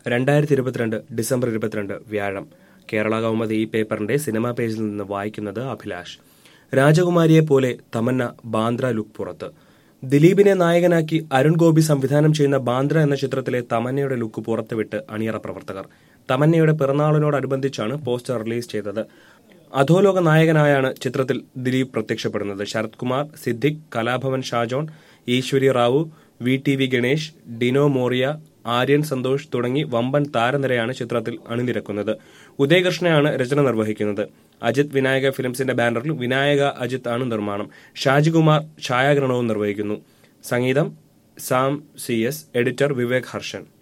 2022 December 22 വ്യാഴം. കേരള കൗമുദി ഈ പേപ്പറിന്റെ സിനിമാ പേജിൽ നിന്ന് വായിക്കുന്നത് അഭിലാഷ്. രാജകുമാരിയെ പോലെ തമന്ന ബാന്ദ്ര ലുക്ക് പുറത്ത്. ദിലീപിനെ നായകനാക്കി അരുൺ ഗോപി സംവിധാനം ചെയ്യുന്ന ബാന്ദ്ര എന്ന ചിത്രത്തിലെ തമന്നയുടെ ലുക്ക് പുറത്തുവിട്ട് അണിയറ പ്രവർത്തകർ. തമന്നയുടെ പിറന്നാളിനോടനുബന്ധിച്ചാണ് പോസ്റ്റർ റിലീസ് ചെയ്തത്. അധോലോക നായകനായാണ് ചിത്രത്തിൽ ദിലീപ് പ്രത്യക്ഷപ്പെടുന്നത്. ശരത് കുമാർ, സിദ്ദിഖ്, കലാഭവൻ ഷാജോൺ, ഈശ്വരി റാവു, VTV ഗണേഷ്, ഡിനോ മോറിയ, ആര്യൻ സന്തോഷ് തുടങ്ങി വമ്പൻ താരനിരയാണ് ചിത്രത്തിൽ അണിനിരക്കുന്നത്. ഉദയകൃഷ്ണയാണ് രചന നിർവഹിക്കുന്നത്. അജിത് വിനായക ഫിലിംസിന്റെ ബാനറിൽ വിനായക അജിത് ആണ് നിർമ്മാണം. ഷാജികുമാർ ഛായാഗ്രഹണവും നിർവഹിക്കുന്നു. സംഗീതം സാം CS, എഡിറ്റർ വിവേക് ഹർഷൻ.